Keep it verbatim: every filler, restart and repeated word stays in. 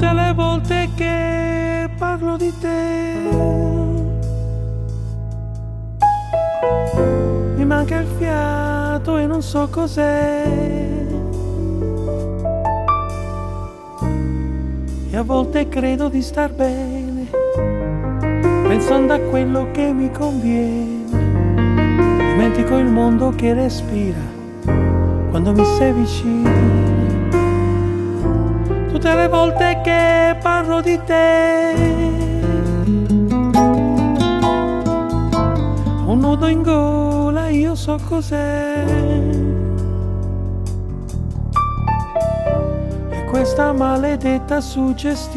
Tutte le volte che parlo di te mi manca il fiato e non so cos'è. E a volte credo di star bene, pensando a quello che mi conviene. Dimentico il mondo che respira quando mi sei vicino. Tutte le volte che parlo di te un nudo in gola, io so cos'è. E questa maledetta suggestione